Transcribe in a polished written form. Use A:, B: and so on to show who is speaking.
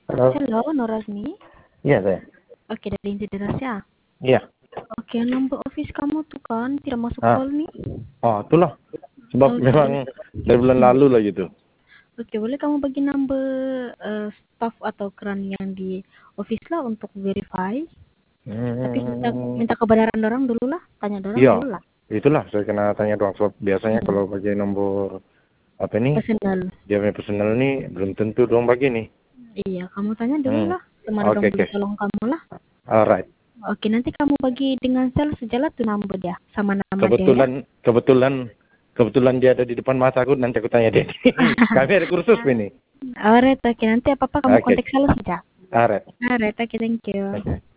A: Halo.
B: Halo, Norasmi.
A: Iya, saya.
B: Oke, dari Insideras ya.
A: Iya.
B: Oke, nomor office kamu tuh kan tidak masuk
A: Ah.
B: call nih.
A: Oh, itulah. Sebab
B: Oke.
A: memang dari bulan lalu lah gitu.
B: Oke, boleh kamu bagi number staff atau kran yang di office lah untuk verify. Tapi minta kebenaran orang dulu lah, tanya orang
A: Iya.
B: dulu lah.
A: Itulah saya kena tanya doang. Sebab biasanya kalau bagi nomor apa nih?
B: Personal.
A: Dia punya personal nih belum tentu doang bagi nih.
B: Iya, kamu tanya dulu lah. Sama orang
A: Oke.
B: boleh tolong kamu lah.
A: Alright.
B: Oke, nanti kamu bagi dengan sel sejalan tuh number dia sama nama dia ya.
A: Kebetulan dia ada di depan mata aku, nanti aku tanya dia. Kami ada kursus ini.
B: Alright, oke, nanti apa-apa kamu kontak selalu saja.
A: Alright.
B: Alright, oke, thank you.
A: Okay.